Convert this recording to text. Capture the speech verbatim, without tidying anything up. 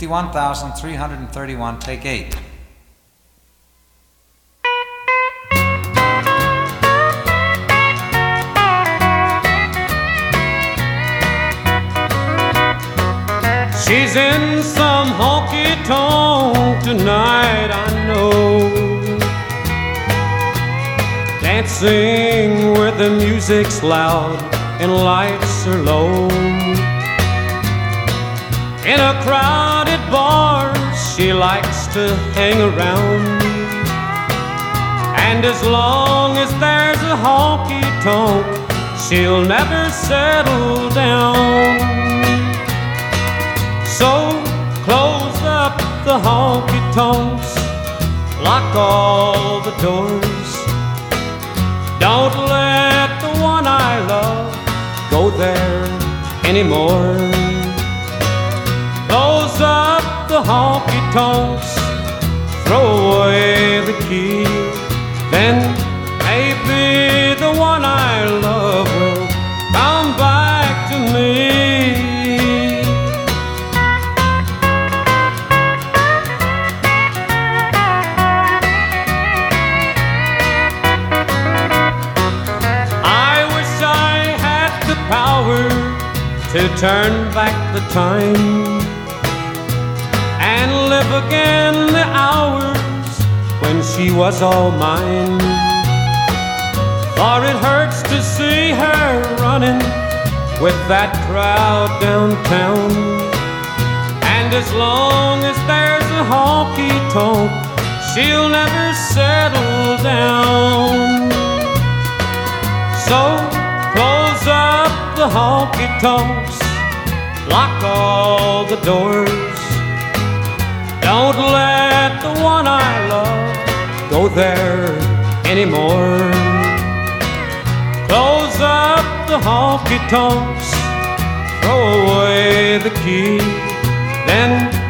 fifty-one thousand three hundred thirty-one, take eight. She's in some honky-tonk tonight, I know, dancing where the music's loud and lights are low. In a crowded bar, she likes to hang around, and as long as there's a honky-tonk, she'll never settle down. So close up the honky-tonks, lock all the doors. Don't let the one I love go there anymore. Close up the honky-tonks, throw away the key, then maybe the one I love will come back to me. To turn back the time and live again the hours when she was all mine. For it hurts to see her running with that crowd downtown, and as long as there's a honky-tonk, she'll never settle down. So close up the honky-tonks, lock all the doors. Don't let the one I love go there anymore. Close up the honky-tonks, throw away the key, then